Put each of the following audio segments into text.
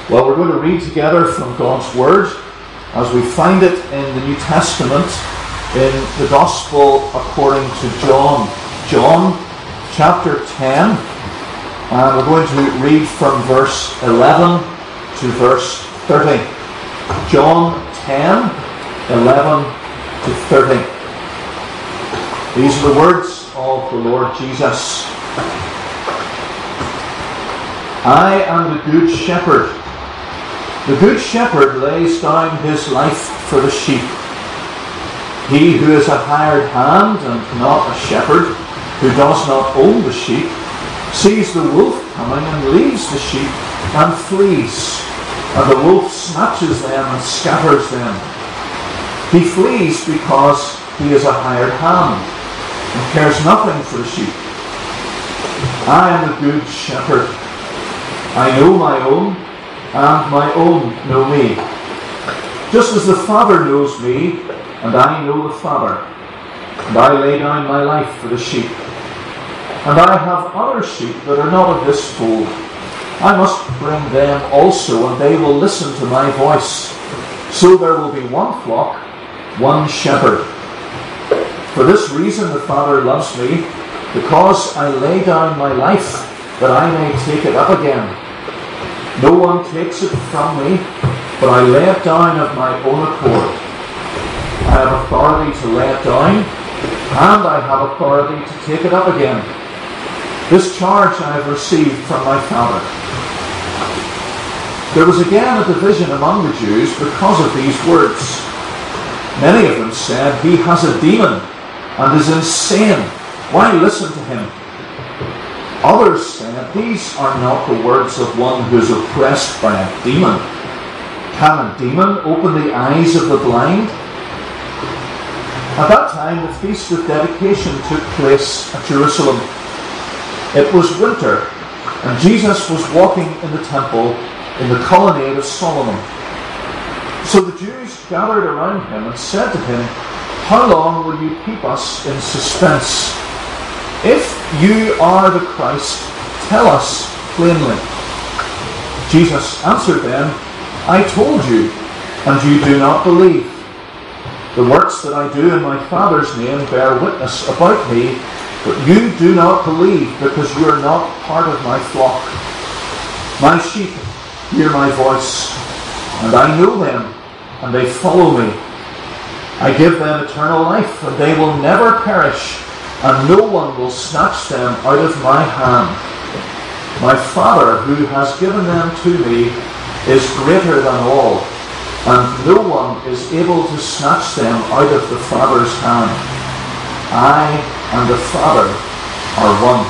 Well, we're going to read together from God's Word as we find it in the New Testament in the Gospel according to John. John chapter 10, and we're going to read from verse 11 to verse 30. John 10, 11 to 30. These are the words of the Lord Jesus. I am the good shepherd. The good shepherd lays down his life for the sheep. He who is a hired hand and not a shepherd, who does not own the sheep, sees the wolf coming and leaves the sheep and flees, and the wolf snatches them and scatters them. He flees because he is a hired hand and cares nothing for the sheep. I am the good shepherd. I know my own, and my own know me. Just as the Father knows me, and I know the Father, and I lay down my life for the sheep. And I have other sheep that are not of this fold. I must bring them also, and they will listen to my voice. So there will be one flock, one shepherd. For this reason the Father loves me, because I lay down my life, that I may take it up again. No one takes it from me, but I lay it down of my own accord. I have authority to lay it down, and I have authority to take it up again. This charge I have received from my Father. There was again a division among the Jews because of these words. Many of them said, he has a demon and is insane. Why listen to him? Others said, these are not the words of one who is oppressed by a demon. Can a demon open the eyes of the blind? At that time, the Feast of Dedication took place at Jerusalem. It was winter, and Jesus was walking in the temple in the colonnade of Solomon. So the Jews gathered around him and said to him, how long will you keep us in suspense? If you are the Christ, tell us plainly. Jesus answered them, I told you, and you do not believe. The works that I do in my Father's name bear witness about me, but you do not believe because you are not part of my flock. My sheep hear my voice, and I know them, and they follow me. I give them eternal life, and they will never perish, and no one will snatch them out of my hand. My Father, who has given them to me, is greater than all, and no one is able to snatch them out of the Father's hand. I and the Father are one.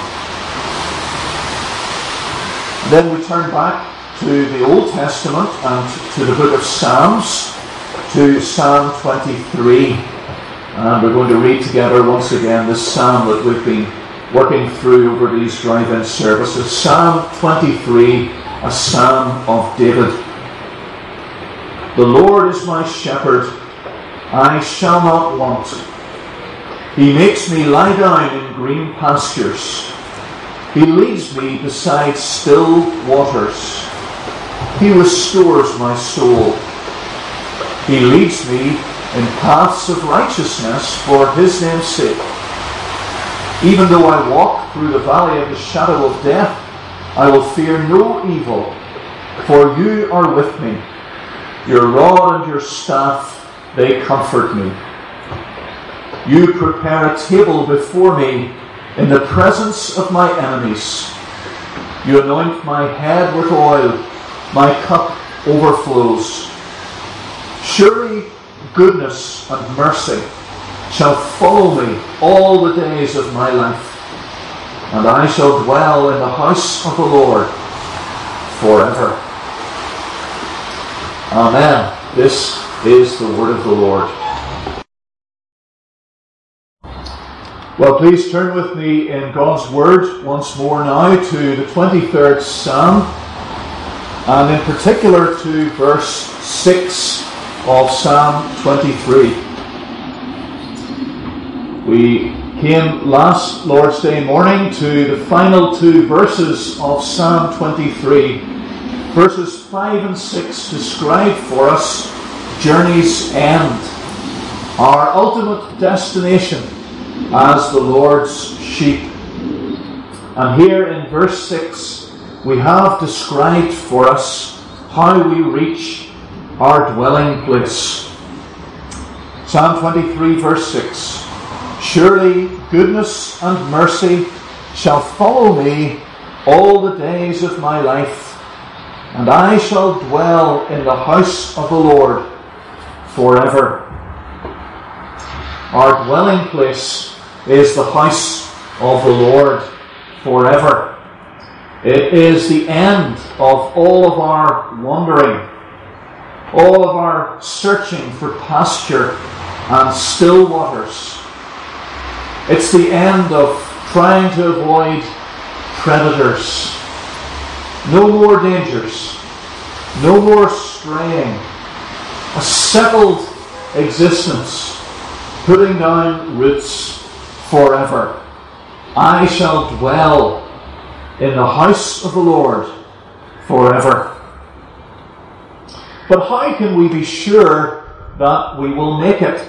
And then we turn back to the Old Testament and to the book of Psalms, to Psalm 23. And we're going to read together once again this psalm that we've been working through over these drive-in services. Psalm 23, a psalm of David. The Lord is my shepherd, I shall not want. He makes me lie down in green pastures. He leads me beside still waters. He restores my soul. He leads me in paths of righteousness for his name's sake. Even though I walk through the valley of the shadow of death, I will fear no evil, for you are with me. Your rod and your staff, they comfort me. You prepare a table before me in the presence of my enemies. You anoint my head with oil, my cup overflows. Surely goodness and mercy shall follow me all the days of my life, and I shall dwell in the house of the Lord forever. Amen. This is the word of the Lord. Well, please turn with me in God's Word once more now to the 23rd Psalm, and in particular to verse 6 of Psalm 23. We came last Lord's Day morning to the final two verses of Psalm 23, Verses 5 and 6 describe for us journey's end, our ultimate destination as the Lord's sheep. And here in verse 6, we have described for us how we reach our dwelling place. Psalm 23 verse 6, surely goodness and mercy shall follow me all the days of my life, and I shall dwell in the house of the Lord forever. Our dwelling place is the house of the Lord forever. It is the end of all of our wandering, all of our searching for pasture and still waters. It's the end of trying to avoid predators. No more dangers, no more straying. A settled existence, putting down roots forever. I shall dwell in the house of the Lord forever. But how can we be sure that we will make it?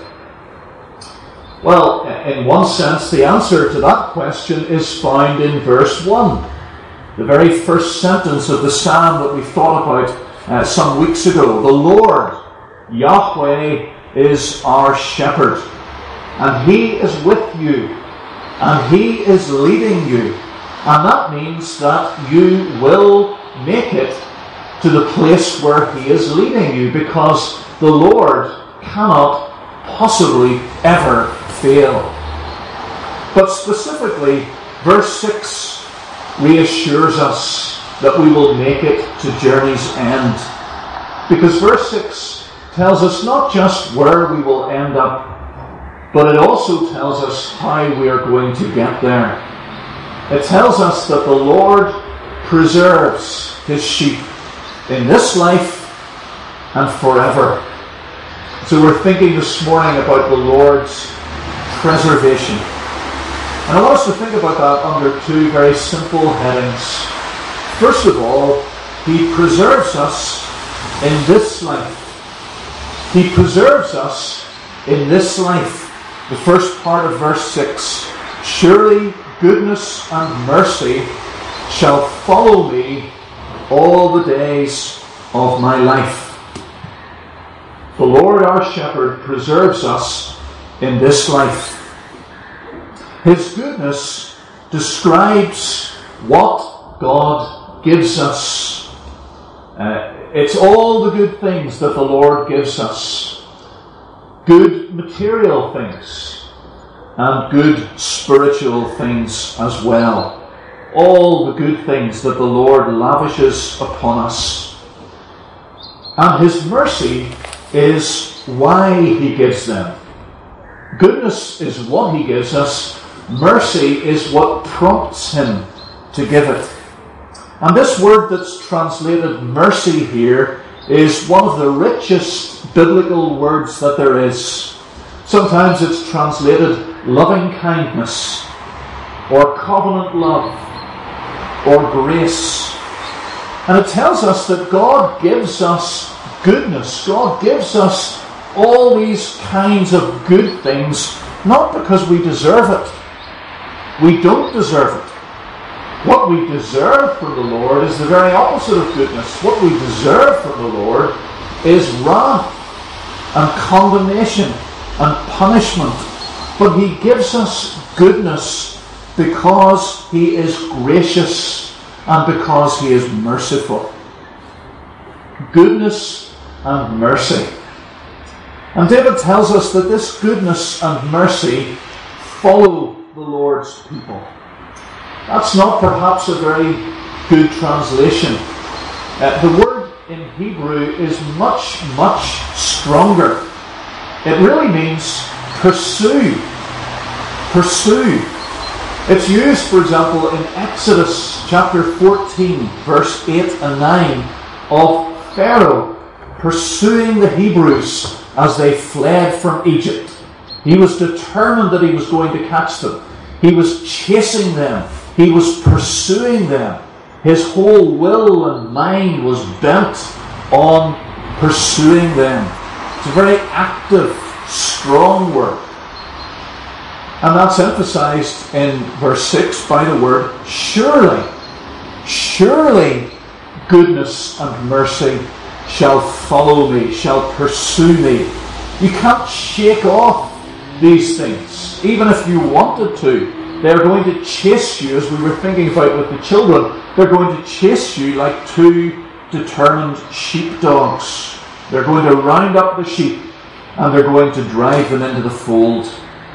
Well, in one sense, the answer to that question is found in verse 1. The very first sentence of the psalm that we thought about some weeks ago. The Lord, Yahweh, is our shepherd, and He is with you, and He is leading you. And that means that you will make it to the place where He is leading you, because the Lord cannot possibly ever fail. But specifically, verse 6 reassures us that we will make it to journey's end. Because verse 6 tells us not just where we will end up, but it also tells us how we are going to get there. It tells us that the Lord preserves His sheep in this life and forever. So we're thinking this morning about the Lord's preservation. And I want us to think about that under two very simple headings. First of all, He preserves us in this life. He preserves us in this life. The first part of verse 6. Surely goodness and mercy shall follow me all the days of my life. The Lord our shepherd preserves us in this life. His goodness describes what God gives us. It's all the good things that the Lord gives us. Good material things and good spiritual things as well. All the good things that the Lord lavishes upon us. And His mercy is why He gives them. Goodness is what He gives us. Mercy is what prompts Him to give it. And this word that's translated mercy here is one of the richest biblical words that there is. Sometimes it's translated loving kindness, or covenant love, or grace. And it tells us that God gives us goodness. God gives us all these kinds of good things, not because we deserve it. We don't deserve it. What we deserve from the Lord is the very opposite of goodness. What we deserve from the Lord is wrath and condemnation and punishment. But He gives us goodness because He is gracious and because He is merciful. Goodness and mercy. And David tells us that this goodness and mercy follow the Lord's people. That's not perhaps a very good translation. The word in Hebrew is much, much stronger. It really means pursue. Pursue. It's used, for example, in Exodus chapter 14, verse 8 and 9, of Pharaoh pursuing the Hebrews as they fled from Egypt. He was determined that he was going to catch them. He was chasing them. He was pursuing them. His whole will and mind was bent on pursuing them. It's a very active, strong work. And that's emphasized in verse 6 by the word surely. Surely goodness and mercy shall follow me, shall pursue me. You can't shake off these things. Even if you wanted to, they're going to chase you, as we were thinking about with the children. They're going to chase you like two determined sheepdogs. They're going to round up the sheep and they're going to drive them into the fold.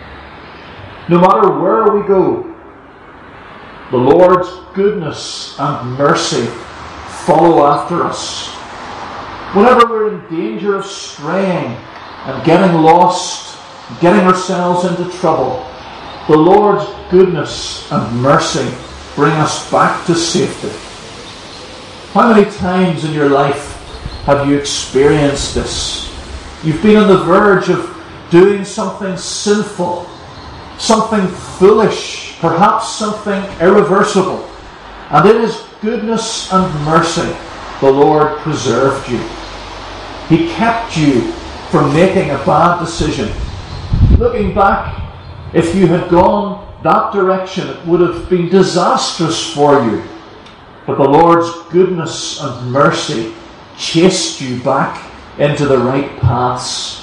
No matter where we go, the Lord's goodness and mercy follow after us. Whenever we're in danger of straying and getting lost, getting ourselves into trouble, the Lord's goodness and mercy bring us back to safety. How many times in your life have you experienced this? You've been on the verge of doing something sinful, something foolish, perhaps something irreversible. And in His goodness and mercy, the Lord preserved you. He kept you from making a bad decision. Looking back, if you had gone that direction, it would have been disastrous for you. But the Lord's goodness and mercy chased you back into the right paths.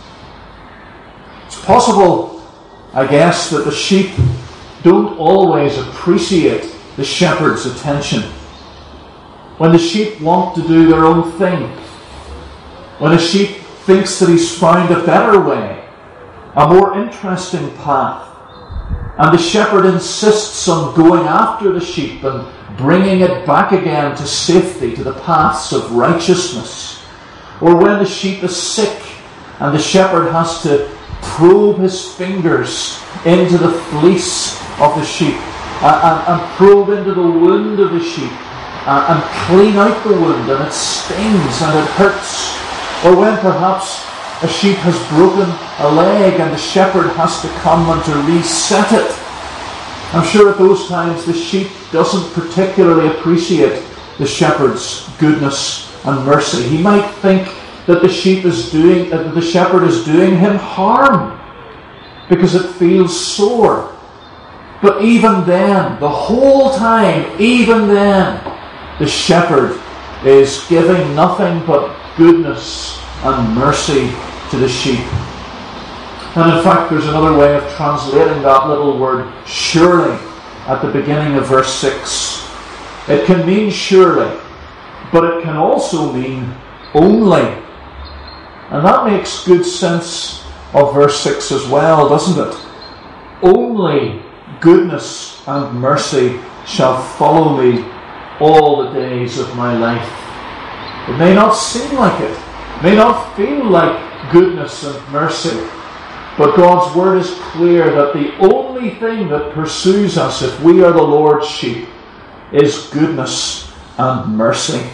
It's possible, I guess, that the sheep don't always appreciate the shepherd's attention. When the sheep want to do their own thing, when a sheep thinks that he's found a better way, a more interesting path, and the shepherd insists on going after the sheep and bringing it back again to safety, to the paths of righteousness. Or when the sheep is sick and the shepherd has to probe his fingers into the fleece of the sheep and probe into the wound of the sheep and clean out the wound, and it stings and it hurts. Or when perhaps a sheep has broken a leg and the shepherd has to come and to reset it. I'm sure at those times the sheep doesn't particularly appreciate the shepherd's goodness and mercy. He might think that the shepherd is doing him harm because it feels sore. But even then, the whole time, even then, the shepherd is giving nothing but goodness and mercy to the sheep. And in fact, there's another way of translating that little word surely at the beginning of verse 6. It can mean surely, but it can also mean only. And that makes good sense of verse 6 as well, doesn't it? Only goodness and mercy shall follow me all the days of my life. It may not seem like it, may not feel like goodness and mercy, but God's word is clear that the only thing that pursues us if we are the Lord's sheep is goodness and mercy.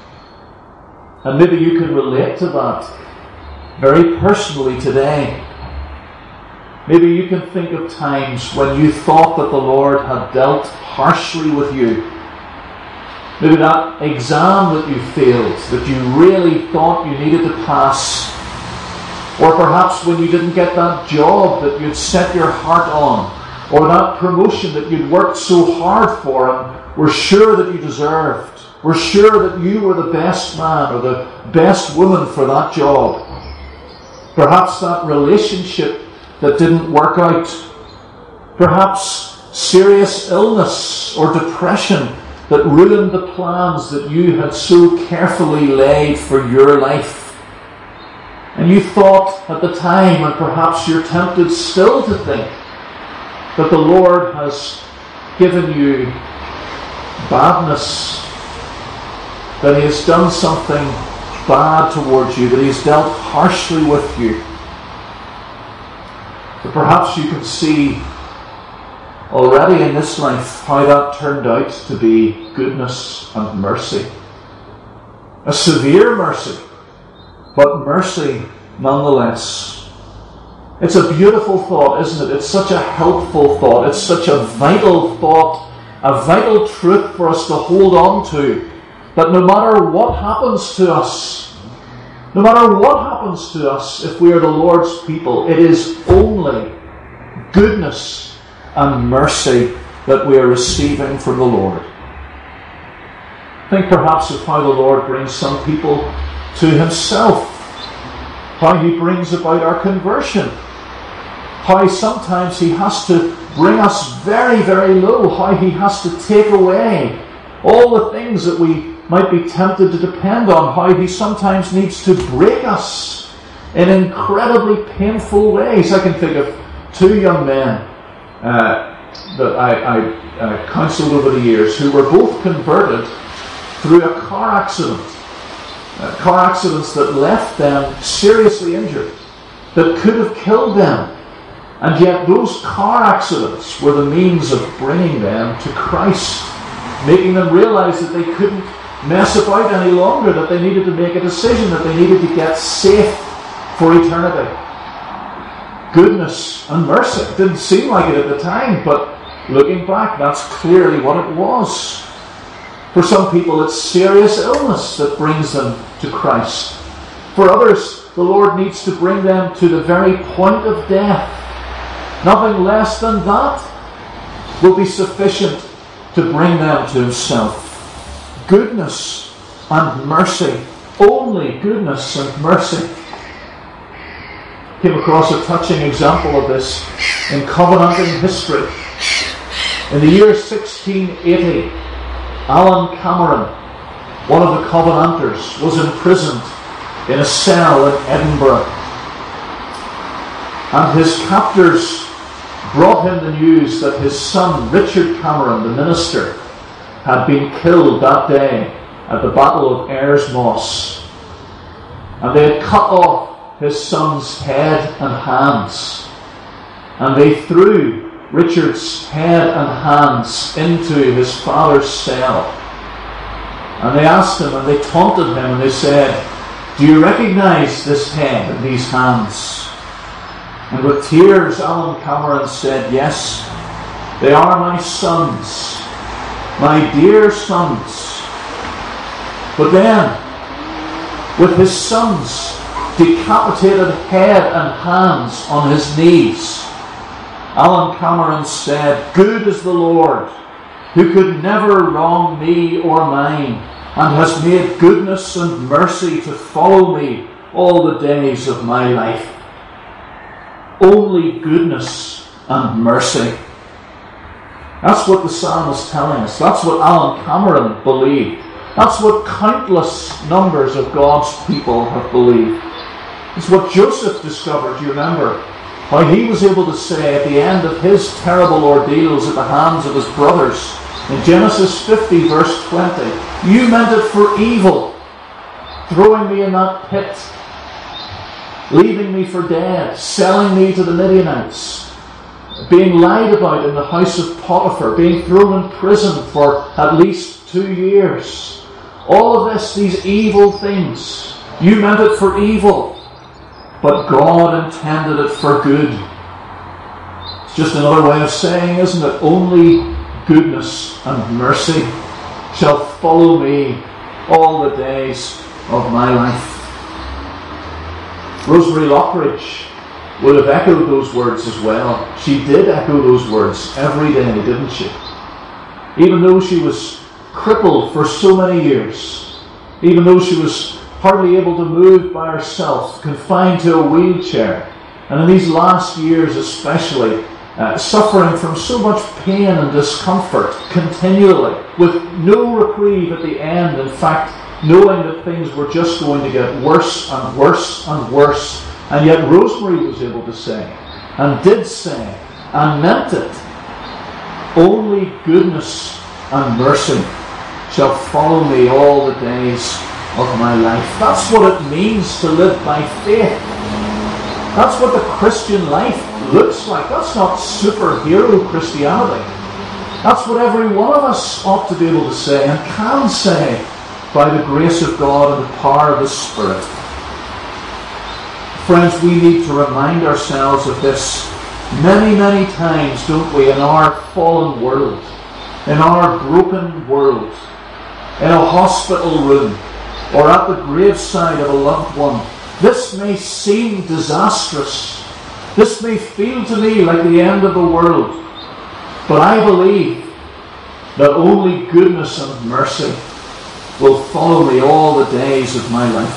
And maybe you can relate to that very personally today. Maybe you can think of times when you thought that the Lord had dealt harshly with you. Maybe that exam that you failed, that you really thought you needed to pass. Or perhaps when you didn't get that job that you'd set your heart on. Or that promotion that you'd worked so hard for and were sure that you deserved. Were sure that you were the best man or the best woman for that job. Perhaps that relationship that didn't work out. Perhaps serious illness or depression that ruined the plans that you had so carefully laid for your life. And you thought at the time, and perhaps you're tempted still to think, that the Lord has given you badness, that He has done something bad towards you, that He has dealt harshly with you. But perhaps you can see already in this life how that turned out to be goodness and mercy. A severe mercy, but mercy nonetheless. It's a beautiful thought, isn't it? It's such a helpful thought. It's such a vital thought a vital truth for us to hold on to, that no matter what happens to us, if we are the Lord's people, it is only goodness and mercy that we are receiving from the Lord. Think perhaps of how the Lord brings some people to himself, how he brings about our conversion, how sometimes he has to bring us very, very low, how he has to take away all the things that we might be tempted to depend on, how he sometimes needs to break us in incredibly painful ways. I can think of two young men that I counseled over the years who were both converted through a car accident. Car accidents that left them seriously injured, that could have killed them. And yet those car accidents were the means of bringing them to Christ, making them realize that they couldn't mess about any longer, that they needed to make a decision, that they needed to get safe for eternity. Goodness and mercy. It didn't seem like it at the time, but looking back, that's clearly what it was. For some people, it's serious illness that brings them to Christ. For others, the Lord needs to bring them to the very point of death. Nothing less than that will be sufficient to bring them to himself. Goodness and mercy. Only goodness and mercy. Came across a touching example of this in Covenanting history. In the year 1680, Alan Cameron, one of the Covenanters, was imprisoned in a cell in Edinburgh. And his captors brought him the news that his son, Richard Cameron, the minister, had been killed that day at the Battle of Ayers Moss. And they had cut off his son's head and hands. And they threw Richard's head and hands into his father's cell. And they asked him and they taunted him and they said, "Do you recognize this head and these hands?" And with tears, Alan Cameron said, "Yes, they are my sons, my dear sons." But then, with his son's decapitated head and hands on his knees, Alan Cameron said, "Good is the Lord, who could never wrong me or mine, and has made goodness and mercy to follow me all the days of my life." Only goodness and mercy. That's what the psalm is telling us. That's what Alan Cameron believed. That's what countless numbers of God's people have believed. It's what Joseph discovered. Do you remember how he was able to say at the end of his terrible ordeals at the hands of his brothers, in Genesis 50 verse 20, "You meant it for evil, throwing me in that pit, leaving me for dead, selling me to the Midianites, being lied about in the house of Potiphar, being thrown in prison for at least 2 years. All of this, these evil things, you meant it for evil, but God intended it for good." It's just another way of saying, isn't it? Only goodness and mercy shall follow me all the days of my life. Rosemary Lockridge would have echoed those words as well. She did echo those words every day, didn't she? Even though she was crippled for so many years, even though she was hardly able to move by herself, confined to a wheelchair, and in these last years especially, suffering from so much pain and discomfort continually, with no reprieve at the end, in fact, knowing that things were just going to get worse and worse and worse. And yet Rosemary was able to say, and did say, and meant it, "Only goodness and mercy shall follow me all the days of my life." That's what it means to live by faith. That's what the Christian life looks like. That's not superhero Christianity. That's what every one of us ought to be able to say and can say by the grace of God and the power of the Spirit. Friends, we need to remind ourselves of this many, many times, don't we, in our fallen world. in our broken world, in a hospital room, or at the graveside of a loved one, this may seem disastrous. This may feel to me like the end of the world. But I believe that only goodness and mercy will follow me all the days of my life.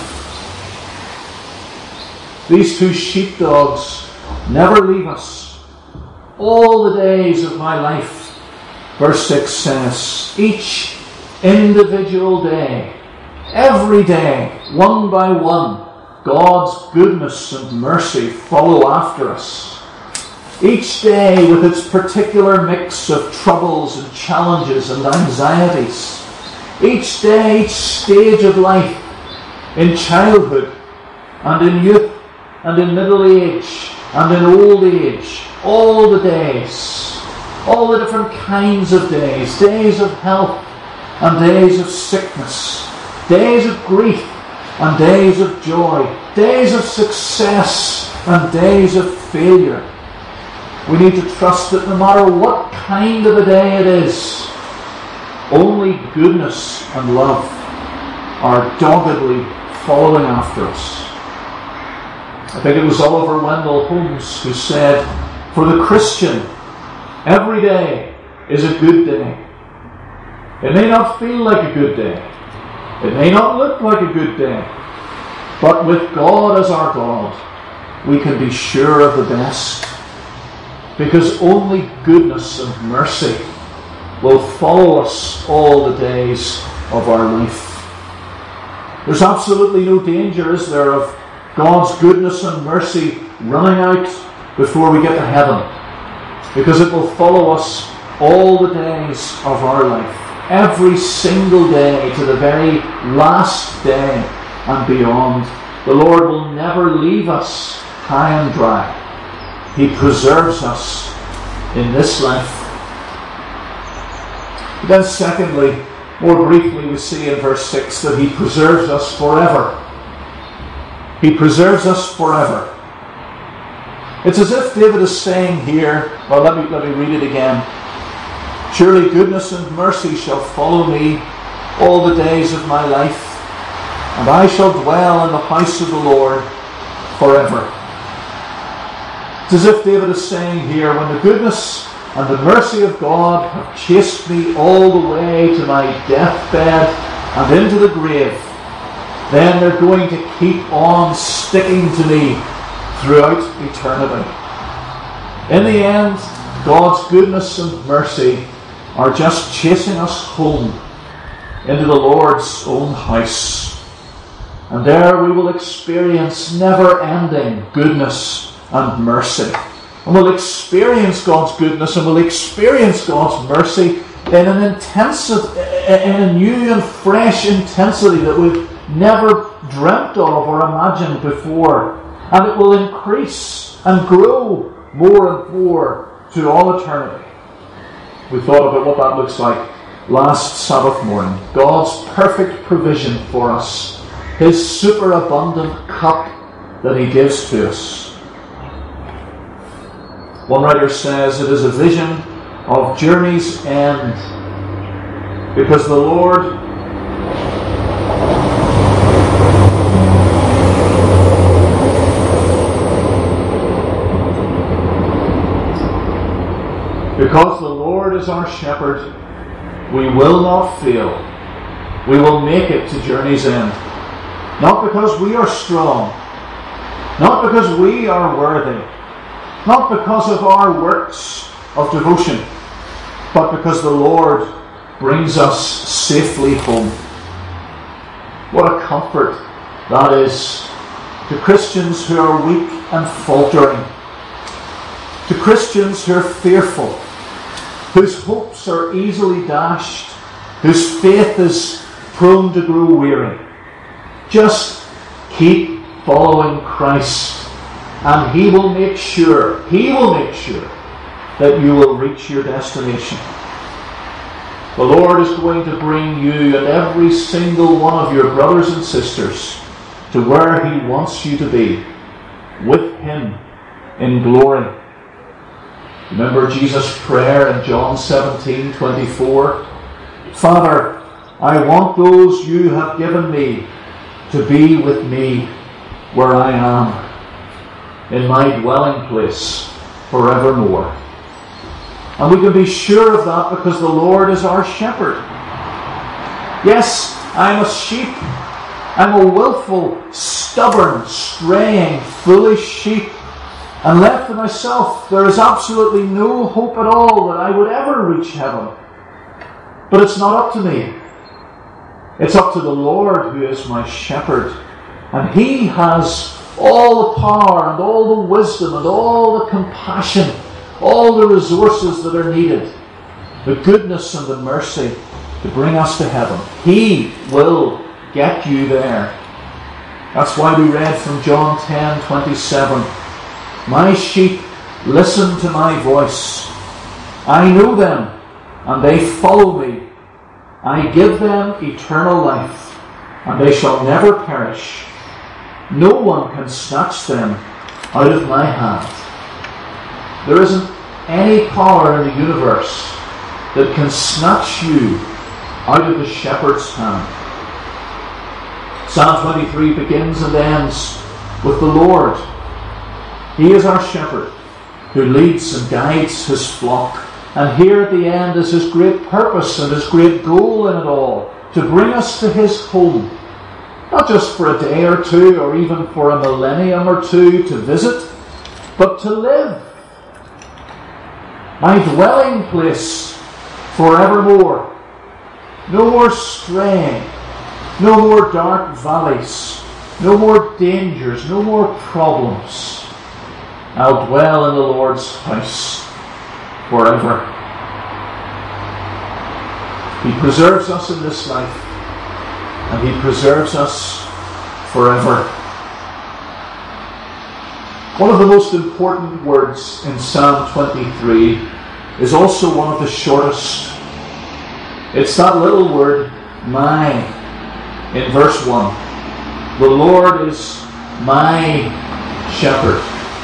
These two sheepdogs never leave us all the days of my life. Verse 6 says, each individual day, every day, one by one, God's goodness and mercy follow after us. Each day with its particular mix of troubles and challenges and anxieties. Each day, each stage of life, in childhood and in youth and in middle age and in old age, all the days, all the different kinds of days, days of health and days of sickness, days of grief and days of joy, days of success and days of failure. We need to trust that no matter what kind of a day it is, only goodness and love are doggedly following after us. I think it was Oliver Wendell Holmes who said, for the Christian, every day is a good day. It may not feel like a good day. It may not look like a good day. But with God as our God, we can be sure of the best. Because only goodness and mercy will follow us all the days of our life. There's absolutely no danger, is there, of God's goodness and mercy running out before we get to heaven. Because it will follow us all the days of our life. Every single day to the very last day and beyond. The Lord will never leave us high and dry. He preserves us in this life. Then secondly, more briefly, we see in verse 6 that He preserves us forever. He preserves us forever. It's as if David is saying here, well, let me read it again. Surely goodness and mercy shall follow me all the days of my life, and I shall dwell in the house of the Lord forever. It's as if David is saying here, when the goodness and the mercy of God have chased me all the way to my deathbed and into the grave, then they're going to keep on sticking to me throughout eternity. In the end, God's goodness and mercy are just chasing us home into the Lord's own house. And there we will experience never-ending goodness and mercy. And we'll experience God's goodness and we'll experience God's mercy in a new and fresh intensity that we've never dreamt of or imagined before. And it will increase and grow more and more to all eternity. We thought about what that looks like last Sabbath morning. God's perfect provision for us. His superabundant cup that He gives to us. One writer says it is a vision of journey's end, because the Lord is our shepherd, we will not fail. We will make it to journey's end. Not because we are strong, not because we are worthy, not because of our works of devotion, but because the Lord brings us safely home. What a comfort that is to Christians who are weak and faltering, to Christians who are fearful, whose hopes are easily dashed, whose faith is prone to grow weary. Just keep following Christ, and He will make sure that you will reach your destination. The Lord is going to bring you and every single one of your brothers and sisters to where He wants you to be, with Him in glory. Remember Jesus' prayer in John 17:24? Father, I want those you have given me to be with me where I am, in my dwelling place forevermore. And we can be sure of that because the Lord is our shepherd. Yes, I'm a sheep. I'm a willful, stubborn, straying, foolish sheep. And left to myself, there is absolutely no hope at all that I would ever reach heaven. But it's not up to me. It's up to the Lord who is my shepherd. And He has all the power and all the wisdom and all the compassion, all the resources that are needed, the goodness and the mercy to bring us to heaven. He will get you there. That's why we read from John 10:27. My sheep listen to my voice. I know them, and they follow me. I give them eternal life, and they shall never perish. No one can snatch them out of my hand. There isn't any power in the universe that can snatch you out of the shepherd's hand. Psalm 23 begins and ends with the Lord. He is our shepherd who leads and guides His flock. And here at the end is His great purpose and His great goal in it all, to bring us to His home. Not just for a day or two, or even for a millennium or two to visit, but to live. My dwelling place forevermore. No more straying, no more dark valleys, no more dangers, no more problems. I'll dwell in the Lord's house forever. He preserves us in this life, and He preserves us forever. One of the most important words in Psalm 23 is also one of the shortest. It's that little word, my, in verse 1. The Lord is my shepherd.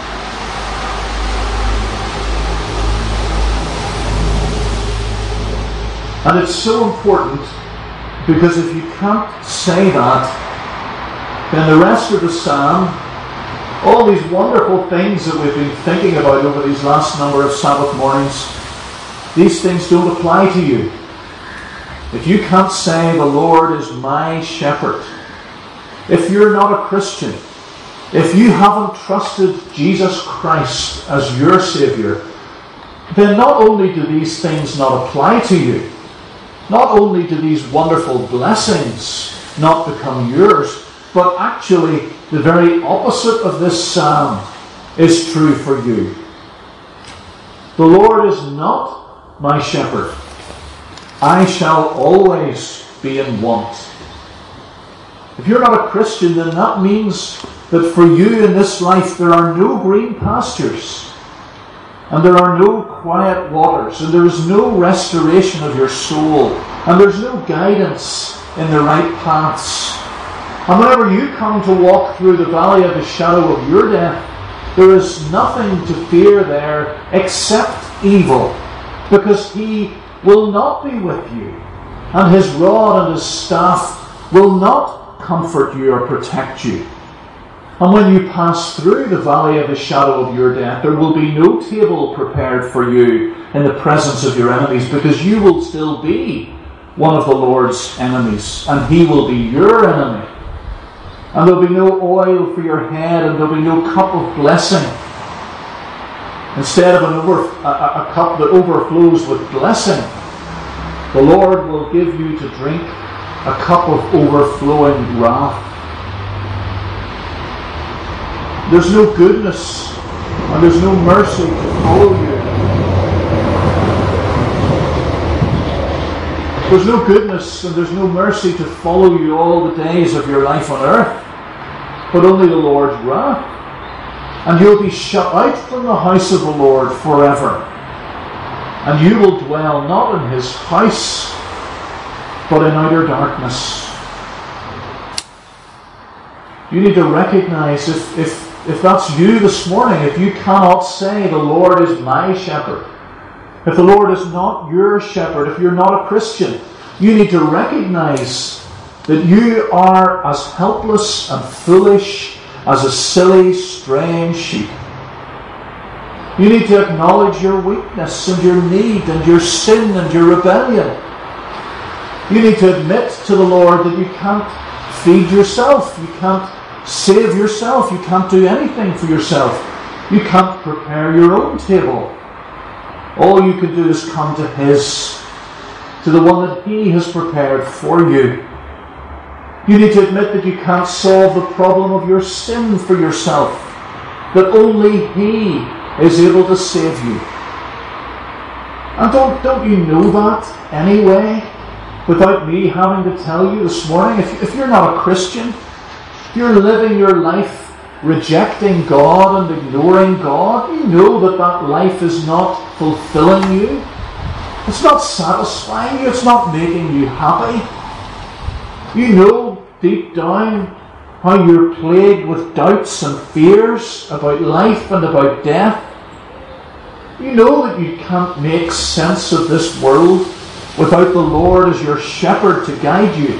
And it's so important because if you can't say that, then the rest of the psalm, all these wonderful things that we've been thinking about over these last number of Sabbath mornings, these things don't apply to you. If you can't say the Lord is my shepherd, if you're not a Christian, if you haven't trusted Jesus Christ as your Saviour, then not only do these things not apply to you, not only do these wonderful blessings not become yours, but actually the very opposite of this psalm is true for you. The Lord is not my shepherd. I shall always be in want. If you're not a Christian, then that means that for you in this life there are no green pastures, and there are no quiet waters, and there is no restoration of your soul, and there's no guidance in the right paths. And whenever you come to walk through the valley of the shadow of your death, there is nothing to fear there except evil, because He will not be with you, and His rod and His staff will not comfort you or protect you. And when you pass through the valley of the shadow of your death, there will be no table prepared for you in the presence of your enemies, because you will still be one of the Lord's enemies, and He will be your enemy. And there will be no oil for your head, and there will be no cup of blessing. Instead of a cup that overflows with blessing, the Lord will give you to drink a cup of overflowing wrath. There's no goodness and there's no mercy to follow you. There's no goodness and there's no mercy to follow you all the days of your life on earth, but only the Lord's wrath. And you'll be shut out from the house of the Lord forever. And you will dwell not in His house, but in outer darkness. You need to recognize if if that's you this morning, if you cannot say, the Lord is my shepherd, if the Lord is not your shepherd, if you're not a Christian, you need to recognize that you are as helpless and foolish as a silly, strange sheep. You need to acknowledge your weakness and your need and your sin and your rebellion. You need to admit to the Lord that you can't feed yourself, you can't save yourself, you can't do anything for yourself. You can't prepare your own table. All you can do is come to His, to the one that He has prepared for you. You need to admit that you can't solve the problem of your sin for yourself, that only He is able to save you. And don't you know that anyway, without me having to tell you this morning? If you're not a Christian, if you're living your life rejecting God and ignoring God, you know that that life is not fulfilling you. It's not satisfying you. It's not making you happy. You know deep down how you're plagued with doubts and fears about life and about death. You know that you can't make sense of this world without the Lord as your shepherd to guide you.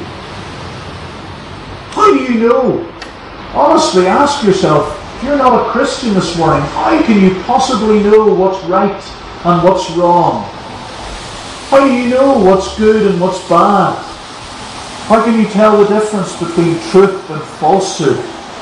How do you know? Honestly, ask yourself, if you're not a Christian this morning, how can you possibly know what's right and what's wrong? How do you know what's good and what's bad? How can you tell the difference between truth and falsehood?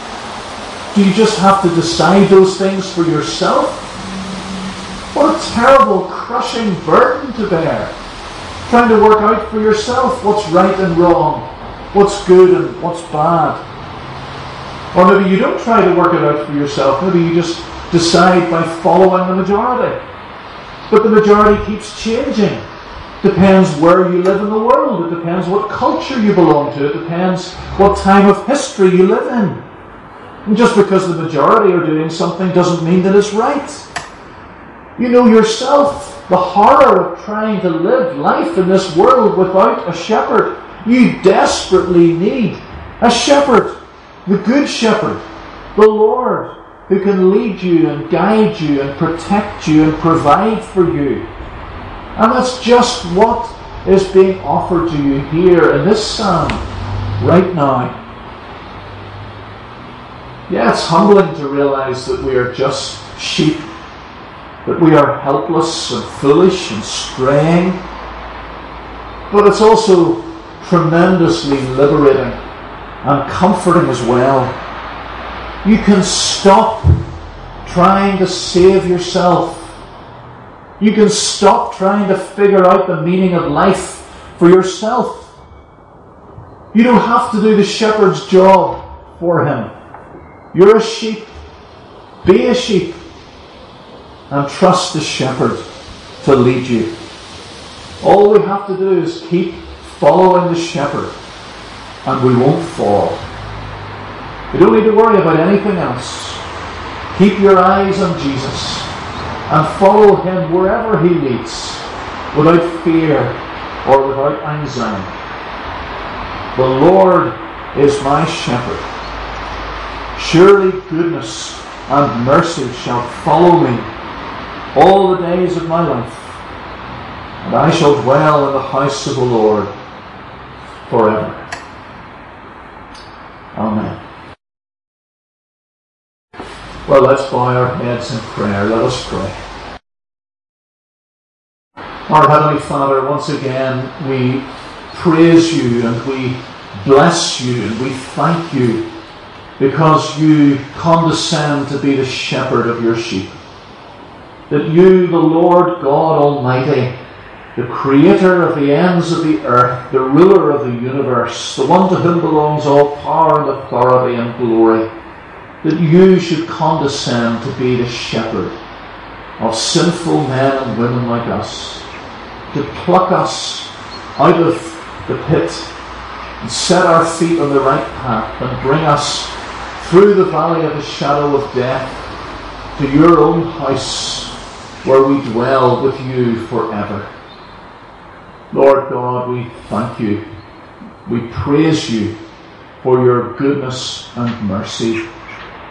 Do you just have to decide those things for yourself? What a terrible, crushing burden to bear. Trying to work out for yourself what's right and wrong, what's good and what's bad. Or maybe you don't try to work it out for yourself. Maybe you just decide by following the majority. But the majority keeps changing. Depends where you live in the world. It depends what culture you belong to. It depends what time of history you live in. And just because the majority are doing something doesn't mean that it's right. You know yourself the horror of trying to live life in this world without a shepherd. You desperately need a shepherd. The good shepherd, the Lord, who can lead you and guide you and protect you and provide for you. And that's just what is being offered to you here in this psalm right now. Yeah, it's humbling to realize that we are just sheep, that we are helpless and foolish and straying. But it's also tremendously liberating and comforting as well. You can stop trying to save yourself. You can stop trying to figure out the meaning of life for yourself. You don't have to do the shepherd's job for him. You're a sheep. Be a sheep. And trust the shepherd to lead you. All we have to do is keep following the shepherd, and we won't fall. You don't need to worry about anything else. Keep your eyes on Jesus and follow him wherever he leads, without fear or without anxiety. The Lord is my shepherd. Surely goodness and mercy shall follow me all the days of my life, and I shall dwell in the house of the Lord forever. Amen. Well, let's bow our heads in prayer. Let us pray. Our Heavenly Father, once again we praise you and we bless you and we thank you because you condescend to be the shepherd of your sheep. That you, the Lord God Almighty, the creator of the ends of the earth, the ruler of the universe, the one to whom belongs all power and authority and glory, that you should condescend to be the shepherd of sinful men and women like us, to pluck us out of the pit and set our feet on the right path and bring us through the valley of the shadow of death to your own house where we dwell with you forever. Lord God, we thank you. We praise you for your goodness and mercy.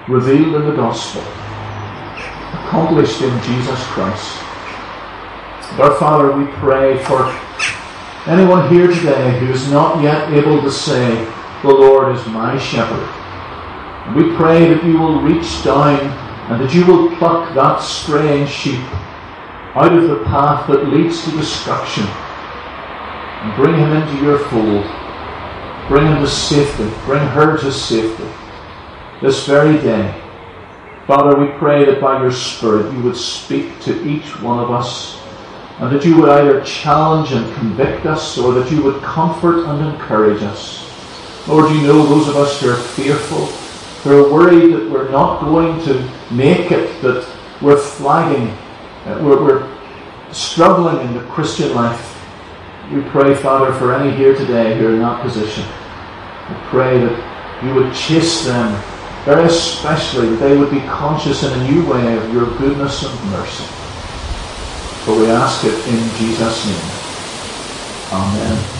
revealed in the gospel, accomplished in Jesus Christ. And our Father, we pray for anyone here today who is not yet able to say, "The Lord is my shepherd." And we pray that you will reach down and that you will pluck that straying sheep out of the path that leads to destruction and bring him into your fold. Bring him to safety. Bring her to safety this very day. Father, we pray that by your Spirit you would speak to each one of us, and that you would either challenge and convict us, or that you would comfort and encourage us. Lord, you know those of us who are fearful, who are worried that we're not going to make it, that we're flagging, we're struggling in the Christian life. We pray, Father, for any here today who are in that position. We pray that you would chase them, very especially that they would be conscious in a new way of your goodness and mercy. For we ask it in Jesus' name. Amen.